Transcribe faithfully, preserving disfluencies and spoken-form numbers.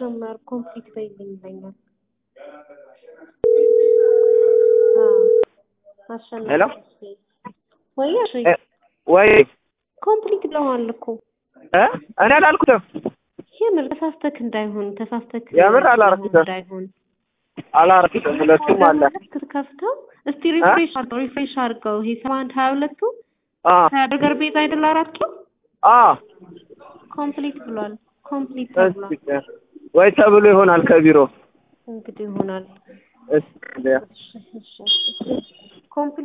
ጀመር ኮምፕሊት በይልኝ ይለኛል። አሸናፊ ሄሎ ወይ እሺ ወይ ኮምፕሊት ብለዋል እኮ እ እኔ አላልኩትም። የምር ተሳስተክ እንዳይሆን ተሳስተክ የምር አላረኩትም እንዳይሆን አላረኩትም። ሁለቱም አለ ከፍተው እስቲ ሪፍሬሽ አድርገው ሪፍሬሽ አድርገው ይሄ ሰባ አንድ ሀያ ሁለት አ ከበርገር ቤት አይደል አራት ኪሎ አ ኮምፕሊት ብሏል። ኮምፕሊት ብሏል ወይ ተብሎ ይሆናል ከቢሮ እንግዲህ ይሆናል። እሺ ኮምፕሊት